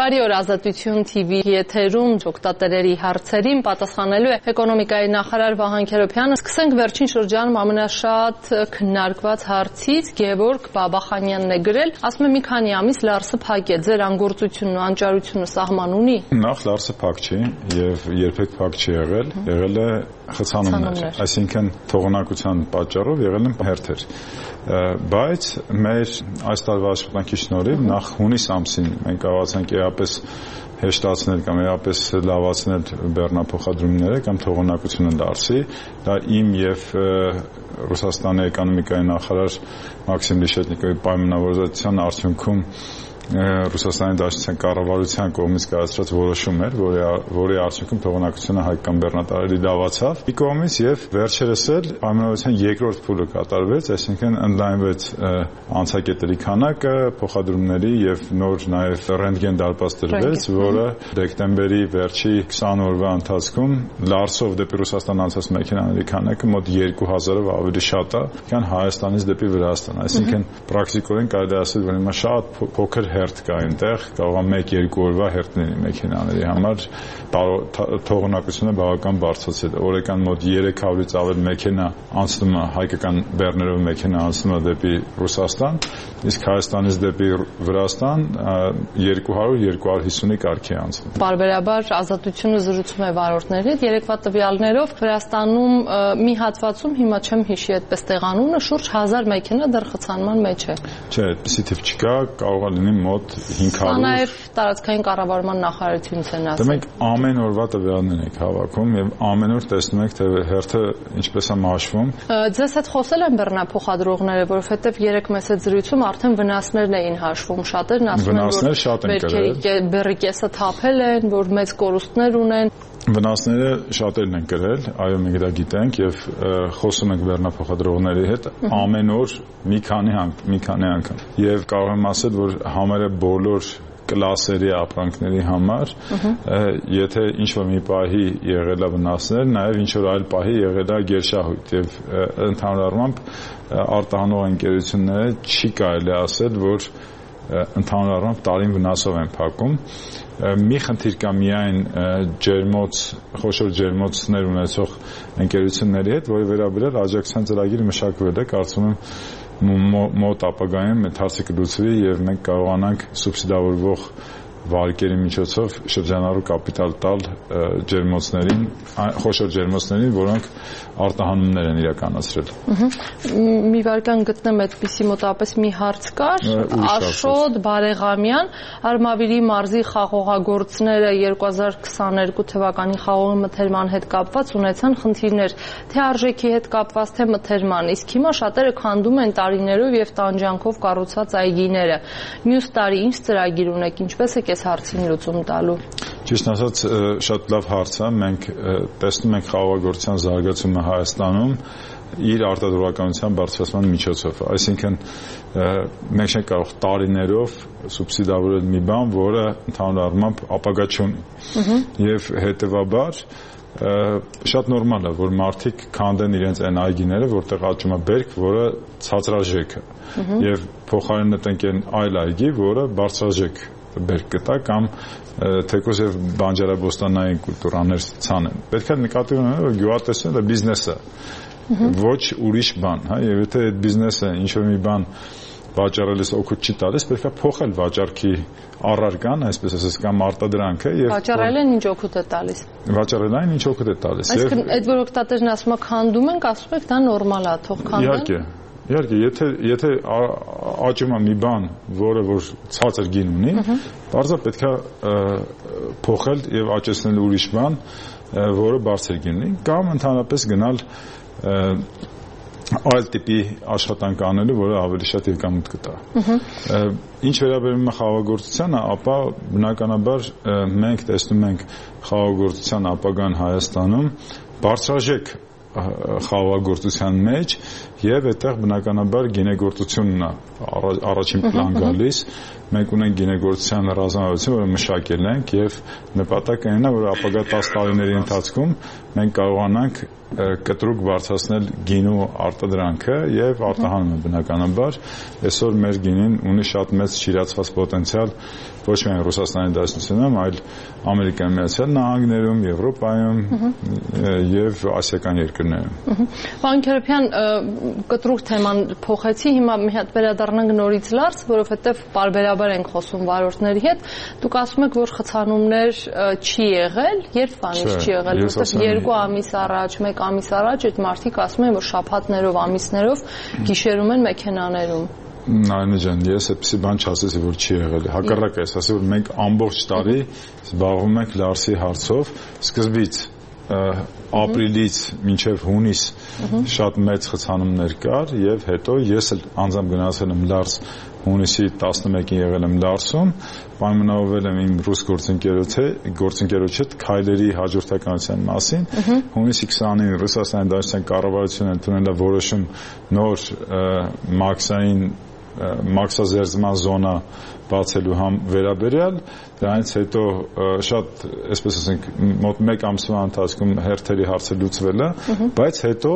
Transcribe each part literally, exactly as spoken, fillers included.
Բարի օր, Ազատություն T V եթերում օգտատերերի հարցերին պատասխանելու է էկոնոմիկայի նախարար Վահան Քերոբյանը։ Սկսենք վերջին շրջանում ամենաշատ քննարկված հարցից։ Գևորգ Բաբախանյանն է գրել, ասում է մի քանի ամիս Լարսը փակ է, ձեր անգործությունն ու անճարությունը սահման ունի։ Նախ Լարսը փակ չի եւ երբեք փակ չի եղել, եղել է խցանումներ, այսինքն թողունակության պատճառով եղել են հերթեր։ Բայց մեր այս տարվա աշխատանքի շնորհիվ նախ հունիս ամսին մենք կարողացանք էապես հեշտացնել կամ էապես լավացնել բեռնափոխադրումները կամ թողունակությունը Լարսի։ Դա իմ եւ Ռուսաստանի էկոնոմիկայի նախարար Մաքսիմ Լիշետնիկովի պայմանավորվածության արդյունքում Ռուսաստանի Դաշնության կառավարության կողմից կայացրած որոշում էր, որի որի արդյունքում թողունակությունը հայկական բեռնատարների լավացավ։ Մի կողմից եւ վերջերս էլ պայմանավորվածության երկրորդ փուլը կատարվեց, այսինքն ընդլայնվեց անցակետերի քանակը, փոխադրումների եւ նոր նաեւ ռենտգեն դարպաս տրվեց, որը դեկտեմբերի վերջի քսան օրվա ընթացքում Լարսով դեպի Ռուսաստան անցած մեքենաների քանակը մոտ երկու հազարով ավելի շատ է, քան Հայաստանից դեպի Վրաստան։ Այսինքն պրակտիկորեն կարելի է ասել, որ հիմա շատ փոքր հերթ կա այնտեղ, կարող է մեկ-երկու օրվա հերթ լինի մեքենաների համար, թողունակությունը բավական բարձրացել է։ Օրական մոտ երեք հարյուրից ավել մեքենա անցնում է, հայկական բեռներով մեքենա անցնում է դեպի Ռուսաստան, իսկ Հայաստանից դեպի Վրաստան երկու հարյուր երկու հարյուր հիսունի կարգի է անցնում։ Պարբերաբար Ազատությունը զրուցում է վարորդների հետ, երեկվա տվյալներով Վրաստանում մի հատվածում, հիմա չեմ հիշի այդպես տեղանունը, շուրջ հազար մեքենա դեռ խցանման մեջ է։ Չէ, այդպիսի թիվ չկա, կարող է լինի մոտ հինգ հարյուր։ Սա նաև տարածքային կառավարման նախարարությունից են ասել։ Դե մենք ամեն օրվա տվյալներ ենք հավաքում եւ ամեն օր տեսնում ենք, թե հերթը ինչպես է մաշվում։ Ձեզ հետ խոսել են բեռնափոխադրողները, որովհետեւ երեք մեծ զրույցում արդեն վնասներն էին հաշվում, շատերն ասում են, որ բեռի կեսը թափել են, որ մեծ կորուստներ ունեն։ Վնասները շատերն են կրել, այո, մենք դա գիտենք եւ խոսում ենք բեռնափոխադրողների հետ ամեն օր մի քանի մի քանի անգամ։ Եվ կարող եմ ասել, որ համարը բոլոր կլասերի ապրանքների համար, եթե ինչ-որ մի պահի եղել է վնասներ, նաև ինչ-որ այլ պահի եղել է գերշահույթ եւ ընդհանուր առմամբ արտահանող ընկերությունները չի կարելի ասել, որ ընդհանուր առմամբ տարին վնասով են փակում։ Մի խնդիր կա միայն ջերմոց, խոշոր ջերմոցներ ունեցող ընկերությունների հետ, որի վերաբերյալ աջակցության ծրագիր մշակվել է, կարծում եմ մոտ ապագայում այդ հարցը կլուծվի եւ մենք կարողանանք սուբսիդավորվող վարկերի միջոցով շրջանառու կապիտալ տալ ջերմոցներին, խոշոր ջերմոցներին, որոնք արտահանումներ են իրականացրել։ Մի վարքան գտնեմ այդպիսի մոտավորապես մի հարց կար, Աշոտ Բարեգամյան, Արմավիրի մարզի խաղողագործները երկու հազար քսաներկու թվականի խաղողի մթերման հետ կապված ունեցան խնդիրներ, թե արժեքի հետ կապված, թե մթերման, իսկ հիմա շատերը քանդում են տարիներով եւ տանջանքով կառուցած այգիները։ Մյուս տարի ինչ ծրագիր ունեք, ինչպես եք այս հարցին լուծում տալու։ Ճիշտ ասած, շատ լավ հարց է, մենք տեսնում ենք խաղողագործության զարգացումը Հայաստանում իր արտադրողականության բարձրացման միջոցով, այսինքն մենք չենք կարող տարիներով սուբսիդավորել մի բան, որը ընդհանուր առմամբ ապագա չունի։ Եվ հետեւաբար շատ նորմալ է, որ մարդիկ քանդեն իրենց այն այգիները, որտեղ աճում է բերք, որը ցածրաժեք է, եւ փոխարենը տնկեն այլ այգի, որը բարձրաժեք բերք կտա կամ թեկուզ եւ բանջարաբոստանային կուլտուրաներ ցանեն։ Պետք է նկատի ունենալ, որ գյուղատնտեսությունը բիզնես է, ոչ ուրիշ բան, հա, եւ եթե այդ բիզնեսը ինչ-որ մի բան վաճառելիս օգուտ չի տալիս, պետք է փոխել վաճառքի առարկան, այսպես ասած, կամ արտադրանքը եւ վաճառելն ինչ օգուտ է տալիս։ Վաճառելն ինչ օգուտ է տալիս։ Այսինքն այդ որ օգտատերն ասում է քանդում ենք, ասում եք դա նորմալ է, թող քանդեն։ Իհարկե։ Իհարկե, եթե եթե աճում է մի բան, որը որ ցածր գին ունի, բարձր պետք է փոխել եւ աճեցնել ուրիշ բան, որը բարձր գին ունի, կամ ընդհանրապես գնալ այլ տիպի աշխատանք անելու, որը ավելի շատ եկամուտ կտա։ Ինչ վերաբերում է խաղողագործությանը, ապա բնականաբար մենք տեսնում ենք խաղողագործության ապագան Հայաստանում բարձրաժեք խաղաղագործության մեջ եւ այդտեղ բնականաբար գինեգործությունն է առաջին պլան գալիս։ Մենք ունենք գինեգործության ռազմավարություն, որը մշակել ենք եւ նպատակը այն է, որ ապագա տասը տարիների ընթացքում մենք կարողանանք կտրուկ բարձրացնել գինու արտադրանքը եւ արտահանումը բնականաբար այսօր մեր գինին ունի շատ մեծ շիրացված պոտենցիալ ոչ միայն Ռուսաստանի Դաշնությունում, այլ Ամերիկայի Միացյալ Նահանգներում, Եվրոպայում եւ ասիական երկրներում։ Պարոն Քերոբյան, կտրուկ թեման փոխեցի, հիմա մի հատ վերադառնանք նորից լարց, որովհետեւ բարբերաբար ենք խոսում վարորդների հետ։ Դուք ասում եք, որ խցանումներ չի եղել, երբ բանից չի եղել, որովհետեւ երկու ամիս առաջ, մեկ ամիս առաջ այդ մարդիկ ասում են, որ շաբաթներով, ամիսներով գիշերում են մեքենաներում։ Նայնե ջան, ես այդպեսի բան չասեցի, որ չի եղել։ Հակառակը ես ասել, որ մենք ամբողջ տարի զբաղվում ենք Լարսի հարցով, սկզբից ապրիլից մինչև հունիս շատ մեծ խցանումներ կար եւ հետո ես էլ անձամբ գնացել եմ Լարս հունիսի տասնմեկին եղել եմ Լարսում, պայմանավորվել եմ իմ ռուս գործընկերոջ հետ քայլերի հաջորդականության մասին։ Հունիսի քսանինը Ռուսաստանի Դաշնության կառավարությունը ընդունել է որոշում նոր մաքսային մաքսազերծման զոնա բացելու համ վերաբերյալ, դրանից հետո շատ, այսպես ասենք, մոտ մեկ ամսվա ընթացքում հերթերի հարցը լուծվել է, բայց հետո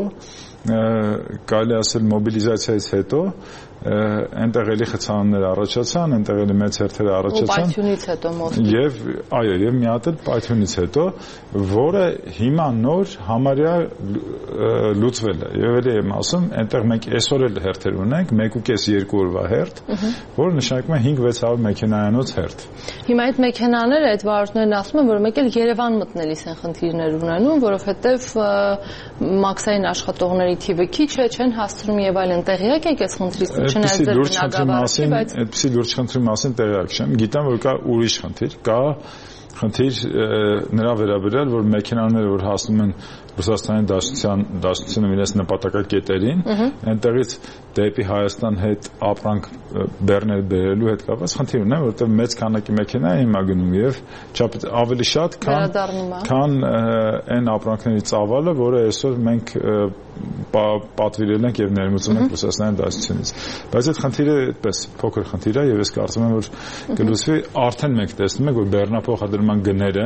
կարելի ասել մոբիլիզացիայից հետո այնտեղ էլի խցանումներ առաջացան, այնտեղ էլի մեծ հերթեր առաջացան։ Ու պայթյունից հետո մոտ։ Եվ այո, եւ մի հատ էլ պայթյունից հետո, որը հիմա նոր համարյա լուծվել է։ Եվ էլի եմ ասում, այնտեղ մենք այսօր էլ հերթեր ունենք, մեկ ու կես երկու օրվա հերթ, որը նշանակում է հինգ-վեց հարյուր մեքենայանոց հերթ։ Հիմա այդ մեքենաները, այդ վարորդներն ասում են, որ մեկ էլ Երևան մտնելիս են խնդիրներ ունենում, որովհետեւ մաքսային աշխատողների թիվը քիչ է, չեն հասցնում եւ այլն։ Տեղյակ եք այս խնդրից։ Այդպիսի լուրջ խնդրի մասին, այդպիսի լուրջ խնդրի մասին տեղյակ չեմ։ Գիտեմ, որ կա ուրիշ խնդիր, կա խնդիր նրա վերաբերյալ, որ մեքենաները, որ հասնում են Ռուսաստանի Դաշնության Դաշնությունը իրենց նպատակակետերին, այնտեղից դեպի Հայաստան հետ ապրանք բեռներ բերելու հետ կապված խնդիր ունեն, որովհետև մեծ քանակի մեքենա է հիմա գնում եւ ավելի շատ, քան քան այն ապրանքների ծավալը, որը այսօր մենք պատվիրել ենք եւ ներմուծում ենք Ռուսաստանի Դաշնությունից։ Բայց այդ խնդիրը այդպես փոքր խնդիր է եւ ես կարծում եմ, որ կլուծվի, արդեն մենք տեսնում ենք, որ բեռնափոխադրման գները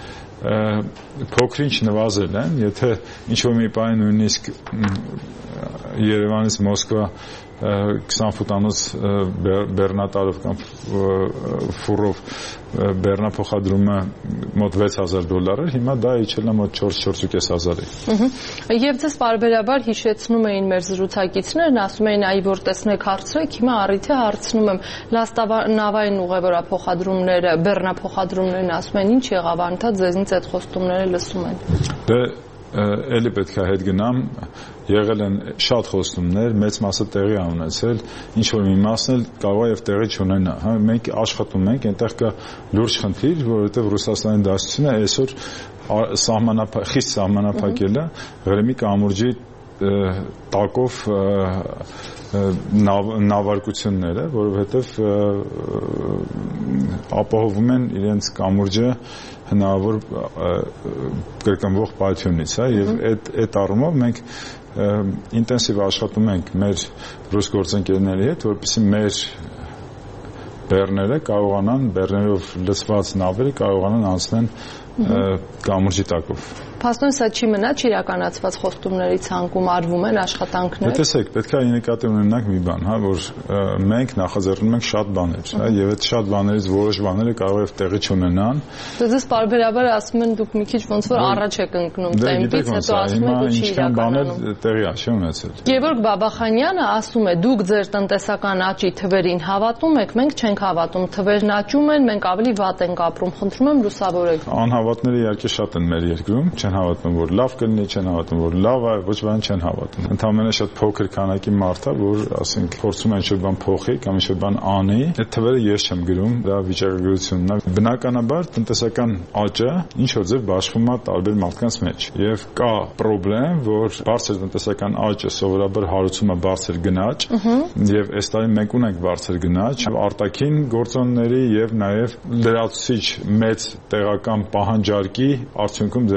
փոքրինչ նվազել են, եթե ինչ-որ մի բան նույնիսկ Երևանից Մոսկվա քսան ֆուտանոց բեռնատարով կամ ֆուրով բեռնափոխադրումը մոտ վեց հազար դոլար էր, հիմա դա իջել է մոտ չորս-չորս ու կես հազարի։ Եվ ձեզ բարբերաբար հիշեցնում էին մեր զրուցակիցներն, ասում էին, այ որ տեսնեք հարցրեք, հիմա առիթը հարցնում եմ, լաստավանավային ուղևորափոխադրումները, բեռնափոխադրումներն ասում են, ինչ եղավ, անընդհատ ձեզնից այդ խոստումները լսում են։ Դե էլի պետք է հետ գնամ, եղել են շատ խոստումներ, մեծ մասը տեղի է ունեցել, ինչ որ մի մասն էլ կարող է եւ տեղի չունենա, հա, մենք աշխատում ենք, այնտեղ կա լուրջ խնդիր, որովհետեւ Ռուսաստանի Դաշնությունը այսօր սահմանափակ խիստ սահմանափակել է Ղրիմի կամուրջի տակով նավարկությունները, որովհետեւ ապահովում են իրենց կամուրջը հնարավոր կրկնվող պայթյունից, հա, եւ այդ այդ առումով մենք ինտենսիվ աշխատում ենք մեր ռուս գործընկերների հետ, որպեսզի մեր բեռները կարողանան, բեռներով լցված նավերը կարողանան անցնել կամուրջի տակով։ Փաստորեն սա չի մնա չիրականացված խոստումների ցանկում արվում են աշխատանքներ։ Տեսեք, պետք է նկատի ունենանք մի բան, հա, որ մենք նախաձեռնում ենք շատ բաներ, հա, եւ այդ շատ բաներից որոշ բաները կարող է տեղի չունենան։ Դες բարբերաբար ասում են դուք մի քիչ ոնց որ առաջ եք ընկնում տեմպից, հետո ասում եք որ չի իրականանում։ Տեղի է չի ունեցել։ Գևորգ Բաբախանյանը ասում է, դուք ձեր տնտեսական աճի թվերին հավատում եք, մենք չենք հավատում, թվերն աճում են, մենք ավելի վատ ենք ապրում, խնդրում եմ լուսավորեք։ Անհավատները իհարկե շատ են մեր երկրում, չեն հավատում, որ լավ կլինի, չեն հավատում, որ լավ է, ոչ բան չեն հավատում։ Ընդհանրապես շատ փոքր քանակի մարդ է, որ ասենք փորձում են ինչ-որ բան փոխի կամ ինչ-որ բան անի։ Այդ թվերը ես չեմ գրում, դա վիճակագրությունն է։ Բնականաբար տնտեսական աճը ինչ որ ձև բաշխվում է տարբեր մարդկանց մեջ։ Եվ կա խնդրեմ, որ բարձր տնտեսական աճը սովորաբար հարուցում է բարձր գնաճ, եւ այս տարի մենք ունենք բարձր գնաճ, արտաքին գործոնների եւ նաեւ լրացուցիչ մեծ տեղական պահանջարկի արդյունքում ձևավորված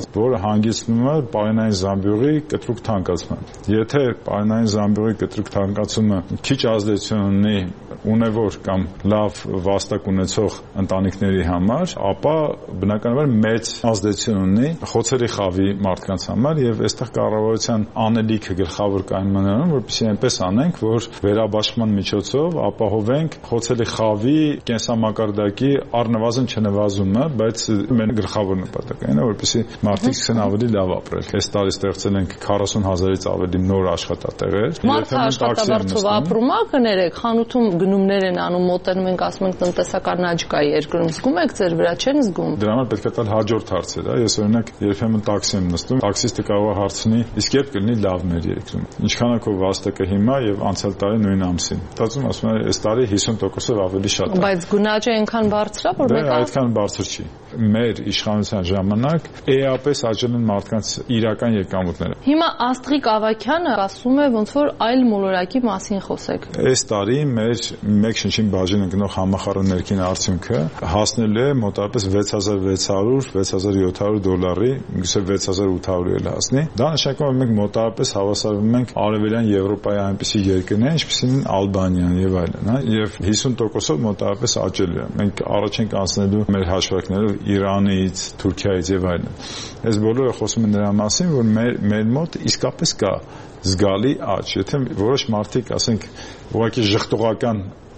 ստեղծված, որը հանգեցնում է պարենային զամբյուղի կտրուկ թանկացման։ Եթե պարենային զամբյուղի կտրուկ թանկացումը քիչ ազդեցություն ունի ունևոր կամ լավ վաստակ ունեցող ընտանիքների համար, ապա բնականաբար մեծ ազդեցություն ունի խոցելի խավի մարդկանց համար եւ այստեղ կառավարության անելիքը գլխավոր կայանում է, որպեսզի այնպես անենք, որ վերաբաշխման միջոցով ապահովենք խոցելի խավի կենսամակարդակի առնվազն չնվազումը, բայց մեր գլխավոր նպատակն է, որպեսզի մարդիկ սկսեն ավելի լավ ապրել։ Այս տարի ստեղծել ենք քառասուն հազարից ավելի նոր աշխատատեղեր։ Մարդը աշխատավարձով ապրում է, կներեք, խանութում գնումներ են անում, մոտենում ենք, ասում ենք տնտեսական աճ կա երկրում, զգում եք ձեր վրա, չեն զգում։ Դրա համար պետք է տալ հաջորդ հարցը, դա ես օրինակ երբեմն տաքսի եմ նստում, տաքսիստը կարող է հարցնի, իսկ երբ կլինի լավ մեր երկրում։ Ինչքան է քո վաստակը հիմա եւ անցյալ տարի նույն ամսին։ Մտածում ասում եմ, այս տարի հիսուն տոկոսով ավելի շատ է։ Բայց գնաճը այնքան բարձր է, որ մեկ այդքան բարձր չի։ Մեր իշխանության ժամանակ էապես աճել են մարդկանց իրական եկամուտները։ Հիմա Աստղիկ Ավագյանը ասում է, ոնց որ այլ մոլորակի մասին խոսեք։ Այս տարի մեր մեկ շնչին բաժին ընկնող համախառն ներքին արդյունքը հասնել է մոտավորապես վեց հազար վեց հարյուր վեց հազար յոթ հարյուր դոլարի, գուցե վեց հազար ութ հարյուր էլ հասնի։ Դա նշանակում է մենք մոտավորապես հավասարվում ենք Արևելյան Եվրոպայի այնպիսի երկրներին, ինչպիսին Ալբանիան եւ այլն, հա, եւ հիսուն տոկոսով մոտավորապես աճել է։ Մենք առաջ ենք անցնելու մեր հաշվարկներով Իրանից, Թուրքիայից եւ այլն։ Այս բոլորը խոսում են նրա մասին, որ մեր մեր մոտ իսկապես կա զգալի աճ, եթե որոշ մարդիկ, ասենք, ուղղակի ժխտողական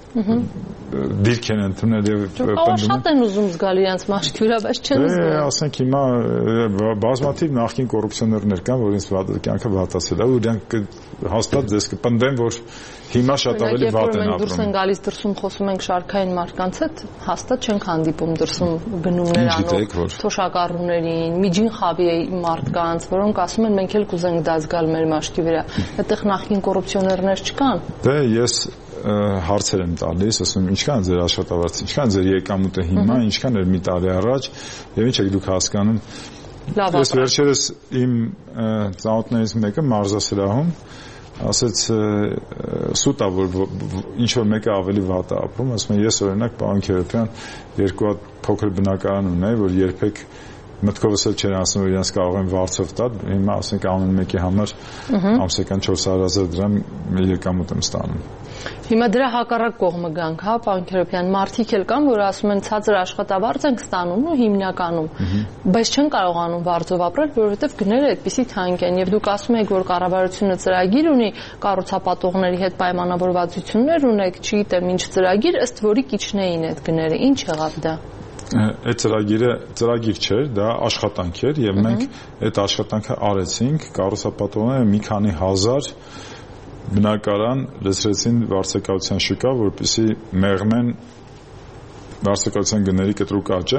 դիրք են ընդունել եւ պնդում շատ են ուզում զգալ իրենց մաշկյուրա, բայց չեն զգում։ Է, ասենք հիմա բազմաթիվ նախկին կոռուպցիոներներ կան, որ ինձ կյանքը վատացել է, ու դրանք հաստատ ձեզ կպնդեն, որ հիմա շատ ավելի վատ են ապրում։ Դուրս են գալիս դրսում խոսում ենք շարքային մարդկանց հետ, հաստատ չենք հանդիպում դրսում գնումներ անող թոշակառուներին, միջին խավի մարդկանց, որոնք ասում են մենք էլ կուզենք դա զգալ մեր մաշկի վրա։ Այդտեղ նախկին կոռուպցիոներներ չկան։ Դե ես հարցեր եմ տալիս, ասում եմ, ինչքան ձեր աշխատավարձը, ինչքան ձեր եկամուտը հիմա, ինչքան էր մի տարի առաջ, եւ ինչ եք դուք հասկանում։ Ես վերջերս իմ ծանոթներից մեկը մարզասրահում ասեց սուտ է, որ ինչ որ մեկը ավելի վատ է ապրում, ասում եմ, ես օրինակ պարոն Քերոբյան երկու հատ փոքր բնակարան ունեի, որ երբեք մտքովս էլ չեն ասում, որ իրենց կարող են վարձով տալ, հիմա ասենք ամեն մեկի համար ամսական չորս հարյուր հազար դրամ եկամուտ եմ ստանում։ Հիմա դրա հակառակ կողմը գանք, հա, պարոն Քերոբյան, մարդիկ էլ կան, որ ասում են ցածր աշխատավարձ ենք ստանում ու հիմնականում, բայց չեն կարողանում վարձով ապրել, որովհետև գները այդպիսի թանկ են, եւ դուք ասում եք, որ կառավարությունը ծրագիր ունի, կառուցապատողների հետ պայմանավորվածություններ ունեք, չգիտեմ, ինչ ծրագիր, ըստ որի կիջնեին այդ գները, ինչ եղավ դա։ Այդ ծրագիրը ծրագիր չէր, դա աշխատանք էր եւ մենք այդ աշխատանքը արեցինք, կառուցապատողները մի քանի հազար բնակարան լցրեցին վարձակալության շուկա, որպեսզի մեղմեն վարձակալության գների կտրուկ աճը։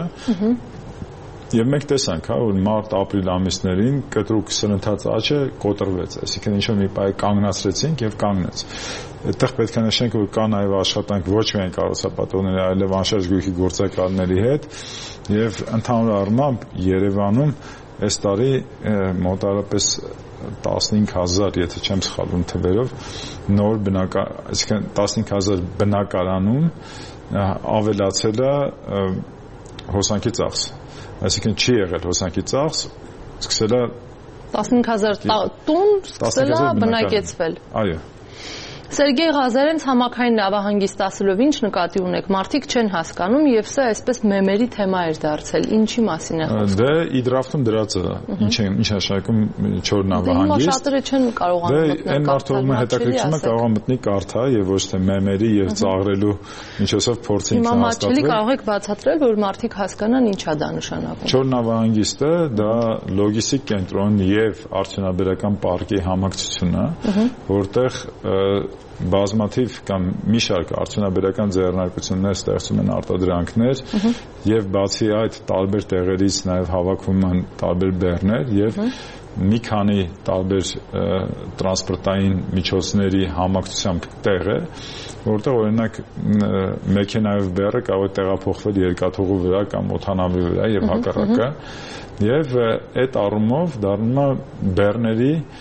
Եվ մենք տեսանք, հա, որ մարտ-ապրիլ ամիսներին կտրուկ սննդած աճը կոտրվեց, այսինքն ինչ-որ մի պահ կանգնացրեցինք եւ կանգնեց։ Այդտեղ պետք է նշենք, որ կա նաեւ աշխատանք ոչ միայն կառուցապատողների, այլև անշարժ գույքի գործակալների հետ եւ ընդհանուր առմամբ Երևանում այս տարի մոտավորապես տասնհինգ հազար, եթե չեմ սխալվում թվերով, նոր բնակարան, այսինքն տասնհինգ հազար բնակարանում ավելացել է հոսանքի ծախս։ Այսինքն չի եղել հոսանքի ծախս, սկսել է տասնհինգ հազար տուն սկսել է բնակեցվել։ Այո։ Սերգեյ Ղազարենց համակային նավահանգիստ ասելով ինչ նկատի ունեք, մարդիկ չեն հասկանում եւ սա այսպես մեմերի թեմա էր դարձել։ Ինչի մասին է խոսքը։ Դե իդրաֆտում դրածը ինչ է, ինչ նշանակում չոր նավահանգիստ։ Դե շատերը չեն կարողանում մտնել։ Դե այն մարդը ում հետաքրքրությունը կարող է մտնի կարդա եւ ոչ թե մեմերի եւ ծաղրելու միջոցով փորձի ինքնահաստատվել։ Հիմա կարող եք բացատրել, որ մարդիկ հասկանան ինչ է դա նշանակում։ Չոր նավահանգիստը դա լոգիստիկ կենտրոն եւ արդյունաբերական պարկի համակցություն է, որտեղ բազմաթիվ կամ մի շարք արդյունաբերական ձեռնարկություններ ստեղծում են արտադրանքներ եւ բացի այդ տարբեր տեղերից նաեւ հավաքվում են տարբեր բեռներ եւ մի քանի տարբեր տրանսպորտային միջոցների համակցությամբ տեղ է, որտեղ օրինակ մեքենայով բեռը կարող է տեղափոխվել երկաթուղու վրա կամ օդանավի վրա եւ հակառակը եւ այդ առումով դառնում է բեռների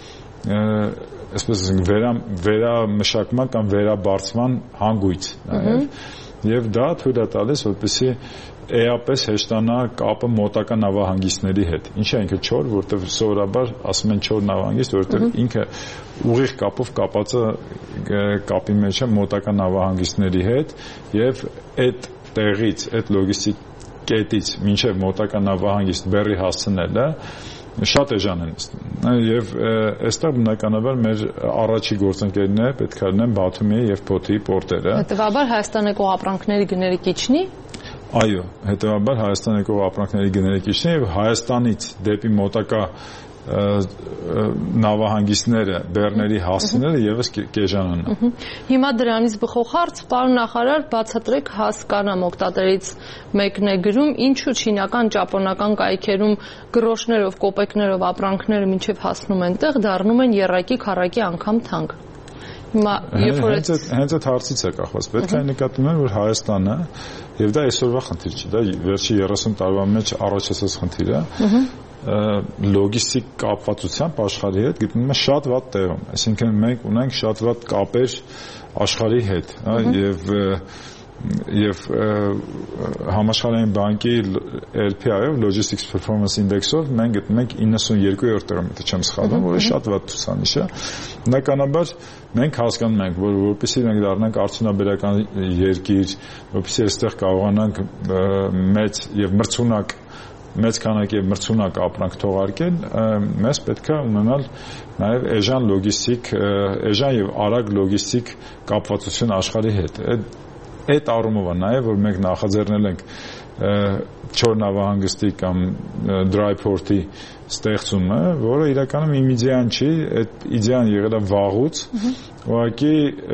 այսպես ասենք վերա վերամշակման կամ վերաբարձման հանգույց նաև եւ դա թույլ է տալիս որպեսզի էապես հեշտանա կապը մոտակա նավահանգիստների հետ։ Ինչ է ինքը չոր, որտեղ սովորաբար ասում են չոր նավահանգիստ, որտեղ ինքը ուղիղ կապով կապած է կապի մեջ է մոտակա նավահանգիստների հետ եւ այդ տեղից, այդ լոգիստիկ կետից մինչեւ մոտակա նավահանգիստ բեռի հասցնելը շատ էժան են եւ այստեղ բնականաբար մեր առաջի գործընկերները պետք է լինեն Բաթումի եւ Փոթի պորտերը։ Հետեւաբար Հայաստանի եկող ապրանքների գները կիչնի։ Այո, հետեւաբար Հայաստանի եկող ապրանքների գները կիչնի եւ Հայաստանից դեպի մոտակա նավահանգիստները բեռների հասցնելը եւս կեժանանա։ Հիմա դրանից բխող հարց, պարոն նախարար, բացատրեք հասկանամ օգտատերից մեկն է գրում, ինչու չինական, ճապոնական կայքերում գրոշներով, կոպեկներով ապրանքները մինչև հասնում են տեղ, դառնում են եռակի, քառակի անգամ թանկ։ Հիմա երբ որ հենց այդ հարցից է կախված, պետք է նկատի ունենալ, որ Հայաստանը եւ դա այսօրվա խնդիր չի, դա վերջի երեսուն տարվա մեջ առաջացած խնդիր է։ Լոգիստիկ կապվածությամբ աշխարհի հետ գտնվում է շատ վատ տեղում, այսինքն մենք ունենք շատ վատ կապեր աշխարհի հետ, եւ եւ համաշխարհային բանկի L P I-ով Logistics Performance Index-ով մենք գտնում ենք իննսունյոթերորդ տեղում, եթե չեմ սխալվում, որը շատ վատ ցուցանիշ է։ Բնականաբար մենք հասկանում ենք, որ որպեսզի մենք դառնանք արդյունաբերական երկիր, որպեսզի այստեղ կարողանանք մեծ եւ մրցունակ մեծ քանակի եւ մրցունակ ապրանք թողարկել, մեզ պետք է ունենալ նաեւ էժան լոգիստիկ, էժան եւ արագ լոգիստիկ կապվածություն աշխարհի հետ։ Այդ առումով է նաեւ որ մենք նախաձեռնել ենք չոր նավահանգստի կամ dry port-ի ստեղծումը, որը իրականում իմիջիան չի, այդ իդեան եղել է վաղուց, ուղղակի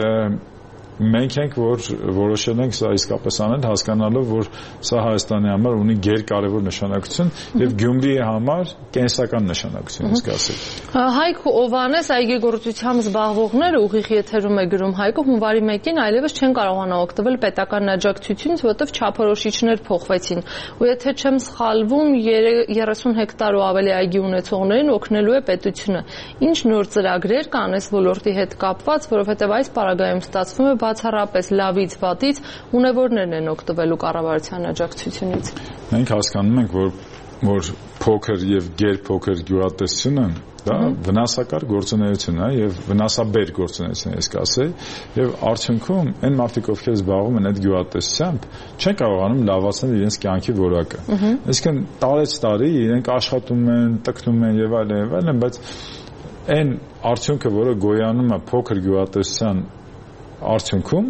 մենք ենք որ որոշել ենք սա իսկապես անել հասկանալով որ սա Հայաստանի համար ունի գերկարևոր նշանակություն եւ Գյումրիի համար կենսական նշանակություն իսկ ասել։ Հայկ Օվանես այգեգործությամբ զբաղվողները ուղիղ եթերում է գրում Հայկը հունվարի մեկին այլևս չեն կարողանա օգտվել պետական աջակցությունից, որովհետեւ չափորոշիչներ փոխվեցին։ Ու եթե չեմ սխալվում, երեսուն հեկտար ու ավելի այգի ունեցողներին օգնելու է պետությունը։ Ինչ նոր ծրագրեր կան այս ոլորտի հետ կապված, որովհետեւ այս պարագայում ստացվում է բացառապես լավից վատից ունևորներն են օգտվելու կառավարության աջակցությունից։ Մենք հասկանում ենք, որ որ փոքր եւ գերփոքր գյուղատնտեսությունը դա վնասակար գործունեություն է եւ վնասաբեր գործունեություն է, ես կասեի, եւ արդյունքում այն մարդիկ, ովքեր զբաղվում են այդ գյուղատնտեսությամբ, չեն կարողանում լավացնել իրենց կյանքի որակը։ Այսինքն տարեց տարի իրենք աշխատում են, տկնում են եւ այլն եւ այլն, բայց այն արդյունքը, որը գոյանում է փոքր գյուղատնտեսության արդյունքում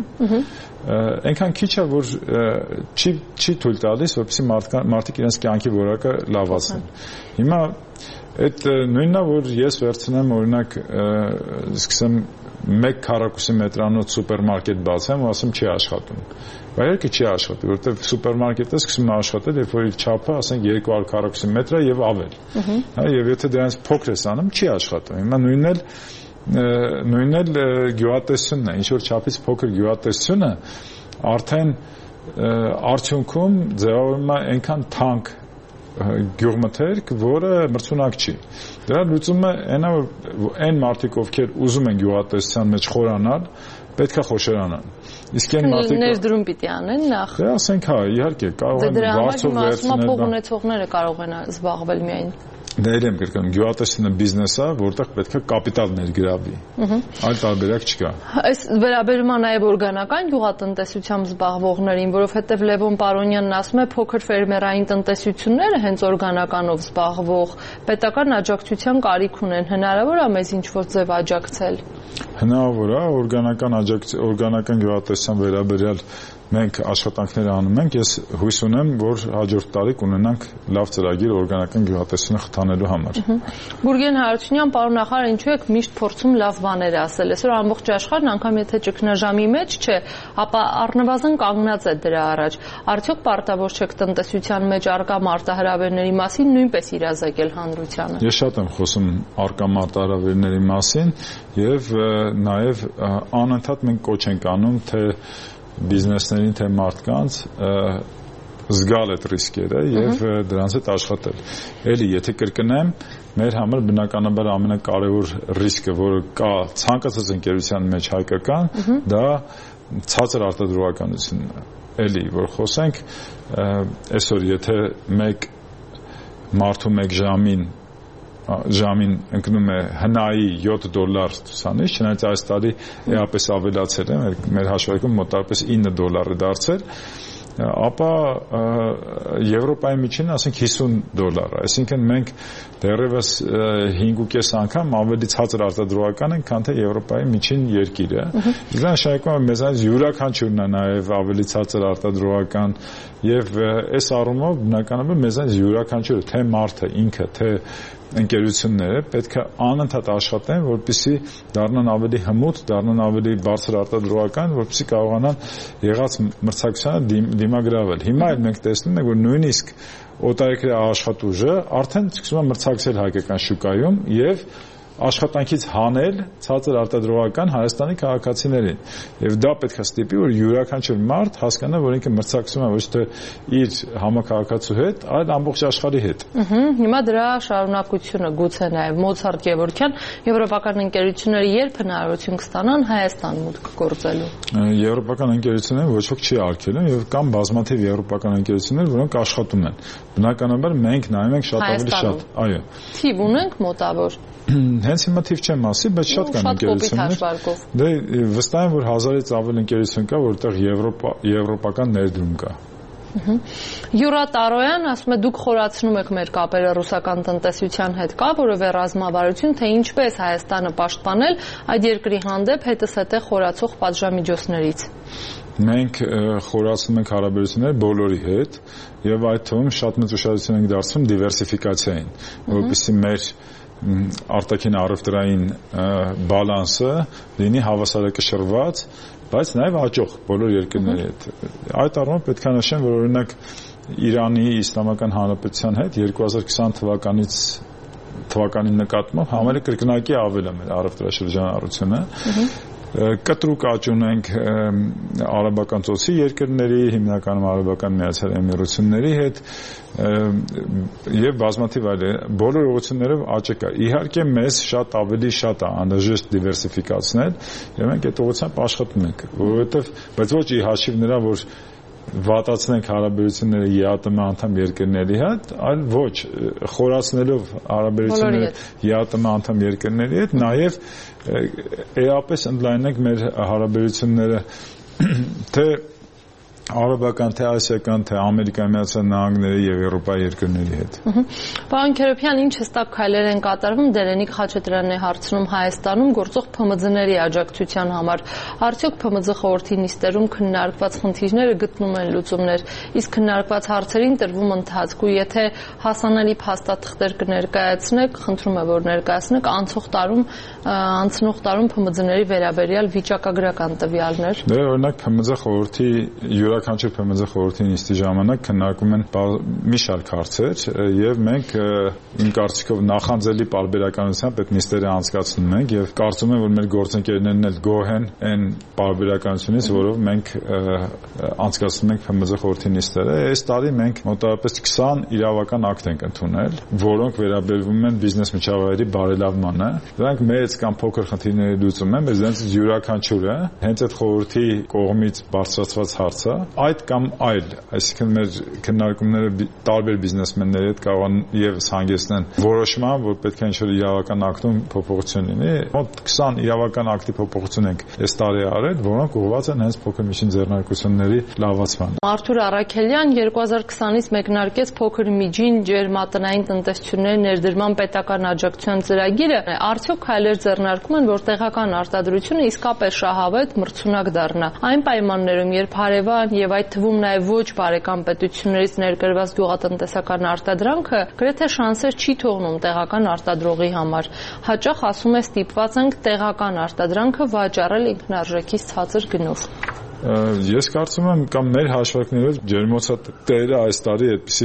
այնքան քիչ է որ չի չի թույլ տալիս որպեսզի մարդիկ իրենց կյանքի որակը լավացնեն։ Հիմա այդ նույնն է որ ես վերցնեմ օրինակ սկսեմ մեկ քառակուսի մետրանոց սուպերմարկետ բացեմ ու ասեմ չի աշխատում։ Բայց չի աշխատի, որովհետև սուպերմարկետը սկսում է աշխատել, երբ որ իր չափը, ասենք երկու հարյուր քառակուսի մետր է եւ ավել։ Հա, եւ եթե դրանից փոքր ես անում, չի աշխատում։ Հիմա նույնն էլ նույնն էլ գյուղատնտեսությունն է, ինչ որ չափից փոքր գյուղատնտեսությունը արդեն արդյունքում ձևավորվում է այնքան թանկ գյուղմթերք, որը մրցունակ չի։ Դրա լուծումը այն է, որ այն մարդիկ, ովքեր ուզում են գյուղատնտեսության մեջ խորանալ, պետք է խոշորանան։ Իսկ այն մարդիկ ներդրում պիտի անեն նախ։ Դե ասենք հա, իհարկե, կարող են վարձով վերցնել։ Փող ունեցողները կարող են զբաղվել միայն։ Դա իրեմ կրկնում, գյուղատնտեսությունը բիզնես է, որտեղ պետք է կապիտալ ներգրավվի։ Այլ տարբերակ չկա։ Այս վերաբերում է նաև օրգանական գյուղատնտեսությամբ զբաղվողներին, որովհետև Լևոն Պարոնյանն ասում է, փոքր ֆերմերային տնտեսությունները հենց օրգանականով զբաղվող պետական աջակցության կարիք ունեն։ Հնարավոր է մեզ ինչ-որ ձև աջակցել։ Հնարավոր է, օրգանական աջակցություն, օրգանական գյուղատնտեսության վերաբերյալ մենք աշխատանքներ անում ենք, ես հույս ունեմ, որ հաջորդ տարի կունենանք լավ ծրագիր օրգանական գյուղատնտեսությունը խթանելու համար։ Գուրգեն Հարությունյան, պարոն նախարար, ինչու եք միշտ փորձում լավ բաներ ասել։ Այսօր ամբողջ աշխարհն անգամ եթե ճգնաժամի մեջ չէ, ապա առնվազն կանգնած է դրա առաջ։ Արդյոք պարտավոր չեք տնտեսության մեջ արկա մարտահրավերների մասին նույնպես իրազեկել հանրությանը։ Ես շատ եմ խոսում արկա մարտահրավերների մասին եւ նաեւ անընդհատ մենք կոչ ենք անում, թե բիզնեսներին, թե մարդկանց զգալ այդ ռիսկերը եւ դրանց հետ աշխատել։ Էլի, եթե կրկնեմ, մեր համար բնականաբար ամենակարևոր ռիսկը, որը կա ցանկացած ընկերության մեջ հայկական, դա ցածր արտադրողականությունն է։ Էլի որ խոսենք, այսօր եթե մեկ մարդու մեկ ժամին ժամին ընկնում է հնայի յոթ դոլար ցուցանիշ, չնայած այս տարի էապես ավելացել է, մեր, մեր հաշվարկում մոտավորապես ինը դոլար է դարձել, ապա Եվրոպայի միջինը ասենք հիսուն դոլար է, այսինքն մենք դեռևս հինգ ու կես անգամ ավելի ցածր արտադրողական ենք, քան թե Եվրոպայի միջին երկիրը։ Դա նշանակում է մեզանից յուրաքանչյուրն է նաև ավելի ցածր արտադրողական եւ այս առումով բնականաբար մեզանից յուրաքանչյուրը թե մարդը ինքը, թե ընկերությունները պետք է անընդհատ աշխատեն, որպեսզի դառնան ավելի հմուտ, դառնան ավելի բարձր արտադրողական, որպեսզի կարողանան եղած մրցակցությանը դիմագրավել։ Հիմա էլ մենք տեսնում ենք, որ նույնիսկ օտարերկրյա աշխատուժը արդեն սկսում է մրցակցել հայկական շուկայում եւ աշխատանքից հանել ցածր արտադրողական Հայաստանի քաղաքացիներին եւ դա պետք է ստիպի որ յուրաքանչյուր մարդ հասկանա որ ինքը մրցակցում է ոչ թե իր համակարգացու հետ այլ ամբողջ աշխարհի հետ։ Հիմա դրա շարունակությունը գուցե նաեւ Մոցարտ Գևորգյան եվրոպական ընկերությունները երբ հնարավորություն կստանան Հայաստան մուտք գործելու։ Եվրոպական ընկերությունները ոչ ոք չի արգելում եւ կան բազմաթիվ եվրոպական ընկերություններ որոնք աշխատում են։ Բնականաբար մենք նայում ենք շատ ավելի շատ, այո։ Թիվ ունենք մոտավոր։ Հենց հիմա թիվ չեմ ասի, բայց շատ կան ընկերություններ։ Դե վստահ եմ, որ հազարից ավել ընկերություն կա, որտեղ Եվրոպա եվրոպական ներդրում կա։ Յուրա Տարոյան ասում է դուք խորացնում եք մեր կապերը ռուսական տնտեսության հետ կա որևէ ռազմավարություն թե ինչպես Հայաստանը պաշտպանել այդ երկրի հանդեպ հետզհետե խորացող պատժամիջոցներից։ Մենք խորացնում ենք հարաբերությունները բոլորի հետ եւ այդ թվում շատ մեծ ուշադրություն ենք դարձնում դիվերսիֆիկացիային, որովհետեւ մեր արտաքին առևտրային բալանսը լինի հավասարակշռված, բայց նաև աճող բոլոր երկրների հետ։ Այդ առումով պետք է նշեմ, որ օրինակ Իրանի Իսլամական Հանրապետության հետ երկու հազար քսան թվականից թվականի նկատմամբ համարը կրկնակի ավել է մեր առևտրաշրջանառությունը։ Կտրուկ աճ ունենք արաբական ծոցի երկրների, հիմնականում արաբական Միացյալ Էմիրությունների հետ եւ բազմաթիվ այլ բոլոր ուղղություններով աճ կա։ Իհարկե մեզ շատ ավելի շատ է անհրաժեշտ դիվերսիֆիկացնել եւ մենք այդ ուղղությամբ աշխատում ենք, որովհետեւ բայց ոչ ի հաշիվ նրա, որ վատացնենք հարաբերությունները ԵԱՏՄ անդամ երկրների հետ, այլ ոչ խորացնելով հարաբերությունները ԵԱՏՄ անդամ երկրների հետ, նաև էապես ընդլայնենք մեր հարաբերությունները թե արաբական, թե ասիական, թե Ամերիկայի Միացյալ Նահանգների եւ Եվրոպայի երկրների հետ։ Պարոն Քերոբյան, ինչ հստակ քայլեր են կատարվում Դերենիկ Խաչատրյանն է հարցնում Հայաստանում գործող ՓՄԶ-ների աջակցության համար։ Արդյոք ՓՄԶ խորհրդի նիստերում քննարկված խնդիրները գտնում են լուծումներ, իսկ քննարկված հարցերին տրվում ընթացք ու եթե հասանելի փաստաթղթեր կներկայացնեք, խնդրում եմ որ ներկայացնեք անցող տարում անցնող տարում ՓՄԶ-ների վերաբերյալ վիճակագրական տվյալներ։ Դե օրինակ ՓՄԶ խորհրդի յուրաքանչյուր ՓՄԶ խորհրդի նիստի ժամանակ քննարկում են մի շարք հարցեր եւ մենք իմ կարծիքով նախանձելի պարբերականությամբ այդ նիստերը անցկացնում ենք եւ կարծում եմ որ մեր գործընկերներն էլ գոհ են այն պարբերականությունից, որով մենք անցկացնում ենք ՓՄԶ խորհրդի նիստերը։ Այս տարի մենք մոտավորապես քսան իրավական ակտ ենք ընդունել, որոնք վերաբերվում են բիզնես միջավայրի բարելավմանը։ Դրանք մեծ կամ փոքր խնդիրների լուծում են, բայց դրանցից յուրաքանչյուրը հենց այդ խորհրդի կողմից բարձրացված հարց է, այդ կամ այլ, այսինքն մեր քննարկումները տարբեր բիզնեսմենների հետ կարող են եւս հանգեցնեն որոշման, որ պետք է ինչ-որ իրավական ակտում փոփոխություն լինի։ Մոտ քսան իրավական ակտի փոփոխություն ենք այս տարի արել, որոնք ուղղված են հենց փոքր միջին ձեռնարկությունների լավացմանը։ Արթուր Առաքելյան երկու հազար քսանից մեկնարկեց փոքր միջին ջերմատնային տնտեսությունների ներդրման պետական աջակցության ծրագիրը։ Արդյոք քայլեր ձեռնարկում են, որ տեղական արտադրությունը իսկապես շահավետ մրցունակ դառնա։ Այն պայմաններում, երբ հարևան եւ այդ թվում նաեւ ոչ բարեկամ պետություններից ներկրված գյուղատնտեսական արտադրանքը գրեթե շանսեր չի թողնում տեղական արտադրողի համար։ Հաճախ ասում է ստիպված ենք տեղական արտադրանքը վաճառել ինքնարժեքից ցածր գնով։ Ես կարծում եմ կամ մեր հաշվարկներով ջերմոցատերը այս տարի այդպիսի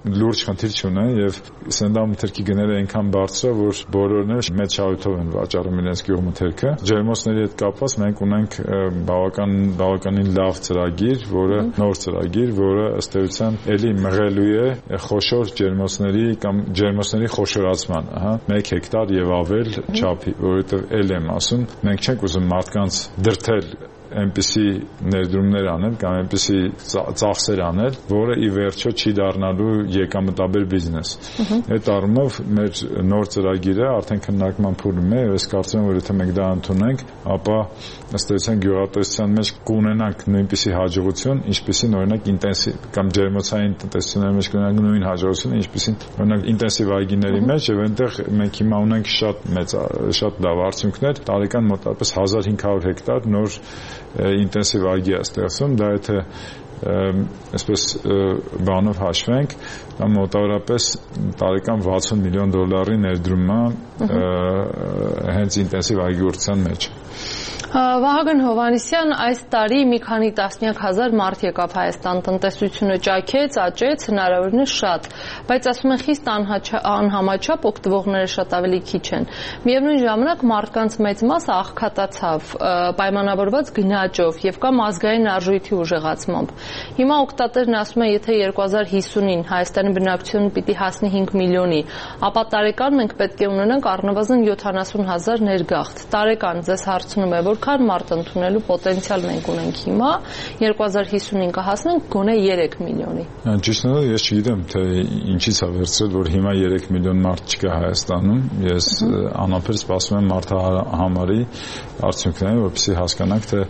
լուրջ խնդիր չունեն եւ սննդամթերքի գները այնքան բարձր է, որ բոլորն էլ մեծ շահույթով են վաճառում իրենց գյուղմթերքը։ Ջերմոցների հետ կապված մենք ունենք բավական բավականին լավ ծրագիր, որը նոր ծրագիր, որը ըստ էության էլի մղելու է խոշոր ջերմոցների կամ ջերմոցների խոշորացման, ահա, մեկ հեկտար եւ ավել չափի, որովհետեւ էլ եմ ասում, մենք չենք ուզում մարդկանց դրթել այնպիսի ներդրումներ անել կամ այնպիսի ծախսեր անել, որը ի վերջո չի դառնալու եկամտաբեր բիզնես։ Այդ առումով մեր նոր ծրագիրը արդեն քննարկման փուլում է, ես կարծում եմ, որ եթե մենք դա ընդունենք, ապա ըստ էության գյուղատնտեսության մեջ կունենանք նույնպիսի հաջողություն, ինչպիսին օրինակ ինտենսիվ կամ ջերմոցային տնտեսությունների մեջ կունենանք նույն հաջողությունը, ինչպիսին օրինակ ինտենսիվ այգիների մեջ, եւ այնտեղ մենք հիմա ունենք շատ մեծ շատ լավ արդյունքներ, տարեկան մոտավորապես հազար հինգ հարյուր հեկտար նոր ինտենսիվ այգի է ստեղծում, դա եթե այսպես բանով հաշվենք, դա մոտավորապես տարեկան վաթսուն միլիոն դոլարի ներդրում է հենց ինտենսիվ այգիգործության մեջ։ Վահագն Հովհաննիսյան, այս տարի մի քանի տասնյակ հազար մարդ եկավ Հայաստան, տնտեսությունը ճաքեց, աճեց, հնարավորինս շատ, բայց ասում են խիստ անհամաչափ օգտվողները շատ ավելի քիչ են։ Միևնույն ժամանակ մարդկանց մեծ մասը աղքատացավ, պայմանավորված գնաճով եւ կամ ազգային արժույթի ուժեղացմամբ։ Հիմա օգտատերն ասում են, եթե երկու հազար հիսունին Հայաստանի բնակչությունը պիտի հասնի հինգ միլիոնի, ապա տարեկան մենք պետք է ունենանք առնվազն յոթանասուն հազար ներգաղթ։ Տարեկան ձեզ հարցնում է, որքան մարդ ընդունելու պոտենցիալ մենք ունենք հիմա, երկու հազար հիսունին կհասնենք գոնե երեք միլիոնի։ Ճիշտն է, ես չգիտեմ, թե ինչից է վերցրել, որ հիմա երեք միլիոն մարդ չկա Հայաստանում։ Ես անապեր սպասում եմ մարդահամարի արդյունքներին, որպեսզի հասկանանք, թե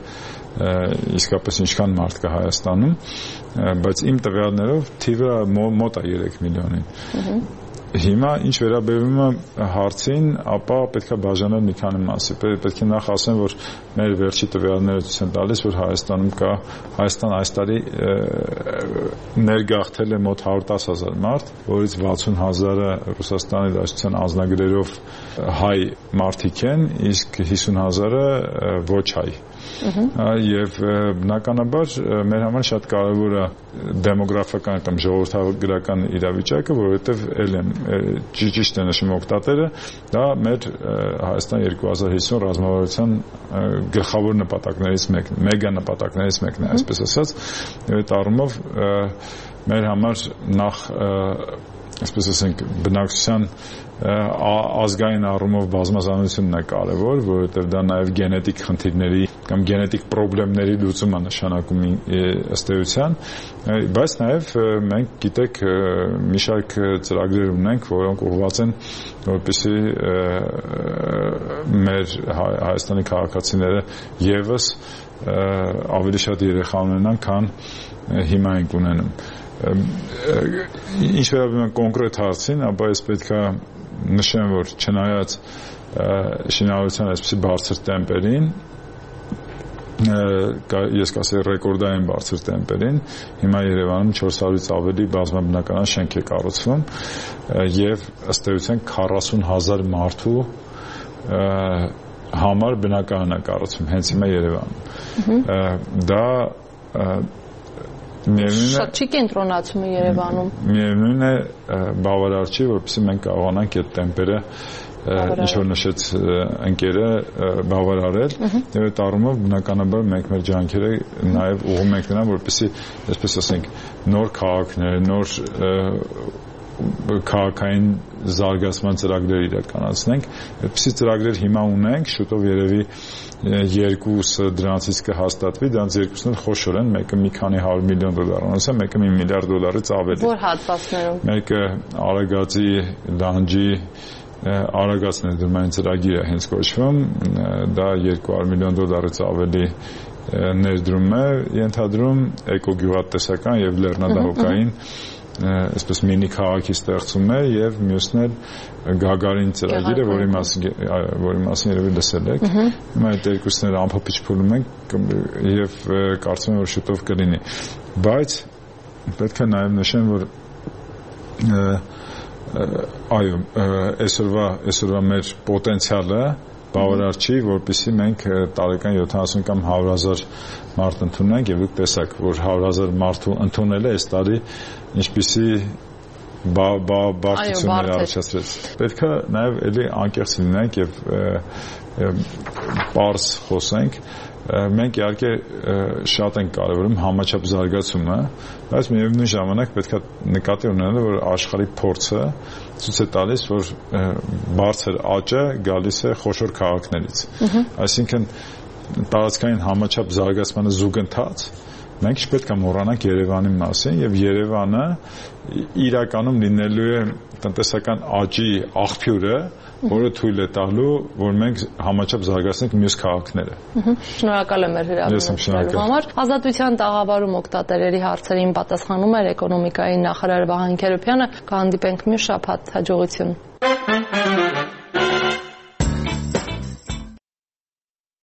իսկապես ինչքան մարդ կա Հայաստանում, բայց իմ տվյալներով թիվը մոտ է երեք միլիոնին։ Հիմա ինչ վերաբերում է հարցին, ապա պետք է բաժանել մի քանի մասի։ Պետք է նախ ասեմ, որ մեր վերջի տվյալները ցույց են տալիս, որ Հայաստանում կա Հայաստան այս տարի ներգաղթել է մոտ հարյուր տասը հազար մարդ, որից վաթսուն հազարը Ռուսաստանի Դաշնության անձնագրերով հայ մարդիկ են, իսկ հիսուն հազարը ոչ հայ։ Եվ բնականաբար մեր համար շատ կարևոր է դեմոգրաֆիական կամ ժողովրդագրական իրավիճակը, որովհետև էլ եմ ճիշտ է նշում օգտատերը, դա մեր Հայաստան երկու հազար հիսուն ռազմավարության գլխավոր նպատակներից մեկն է, մեգա նպատակներից մեկն է, այսպես ասած, այդ առումով մեր համար նախ այսպես ասենք բնակչության ազգային առումով բազմազանությունն է կարևոր, որովհետև դա նաև գենետիկ խնդիրների կամ գենետիկ խնդիրների լուծում է նշանակում ըստ էության, բայց նաև մենք գիտեք մի շարք ծրագրեր ունենք, որոնք ուղղված են որպեսզի մեր Հայաստանի քաղաքացիները եւս ավելի շատ երեխա ունենան, քան հիմա ենք ունենում։ Ինչ վերաբերում է կոնկրետ հարցին, ապա ես պետք է նշեմ, որ չնայած շինարարության այսպիսի բարձր տեմպերին, ես կասեի ռեկորդային բարձր տեմպերին, հիմա Երևանում չորս հարյուրից ավելի բազմաբնակարան շենք է կառուցվում եւ ըստ էության քառասուն հազար մարդու համար բնակարան է կառուցվում հենց հիմա Երևանում։ Դա Շատ չի կենտրոնացում է Երևանում։ Միևնույն է բավարար չի, որպեսզի մենք կարողանանք այդ տեմպերը ինչ որ նշեց ընկերը բավարարել եւ այդ առումով բնականաբար մենք մեր ջանքերը նաեւ ուղղում ենք նրան, որպեսզի այսպես ասենք նոր քաղաքներ, նոր քաղաքային զարգացման ծրագրեր իրականացնենք, այդպիսի ծրագրեր հիմա ունենք, շուտով երևի երկուսը դրանցից կհաստատվի, դրանց երկուսն էլ խոշոր են, մեկը մի քանի հարյուր միլիոն դոլարանոց է, մեկը մի միլիարդ դոլարից ավելի։ Որ հատվածներում։ Մեկը Արագածի լանջի Արագած ներդրումային ծրագիր է հենց կոչվում, դա երկու հարյուր միլիոն դոլարից ավելի ներդրում է, ենթադրում էկոգյուղատնտեսական եւ լեռնադահուկային այսպես մինի քաղաքի ստեղծում է եւ մյուսն էլ Գագարին ծրագիրը, որի մասին որի մասին երևի լսել եք։ Հիմա այդ երկուսները ամփոփիչ փուլում ենք եւ կարծում եմ, որ շուտով կլինի։ Բայց պետք է նաեւ նշեմ, որ այո, այսօրվա այսօրվա մեր պոտենցիալը բավարար չի, որպեսզի մենք տարեկան յոթանասուն կամ հարյուր հազար մարդ ընդունենք եւ դուք տեսաք, որ հարյուր հազար մարդու ընդունելը այս տարի ինչպիսի բարձրություններ առաջացրեց։ Պետք է նաև էլի անկեղծ լինենք եւ պարզ խոսենք։ Մենք իհարկե շատ ենք կարևորում համաչափ զարգացումը, բայց միևնույն ժամանակ պետք է նկատի ունենալ, որ աշխարհի փորձը ցույց է տալիս, որ բարձր աճը գալիս է խոշոր քաղաքներից։ Այսինքն տարածքային համաչափ զարգացմանը զուգընթաց մենք չպետք է մոռանանք Երևանի մասին եւ Երևանը իրականում լինելու է տնտեսական աճի աղբյուրը, որը թույլ է տալու, որ մենք համաչափ զարգացնենք մյուս քաղաքները։ Շնորհակալ եմ հրավերելու համար։ Ազատության տաղավարում օգտատերերի հարցերին պատասխանում էր էկոնոմիկայի նախարար Վահան Քերոբյանը։ Կհանդիպենք մյուս շաբաթ, հաջողություն։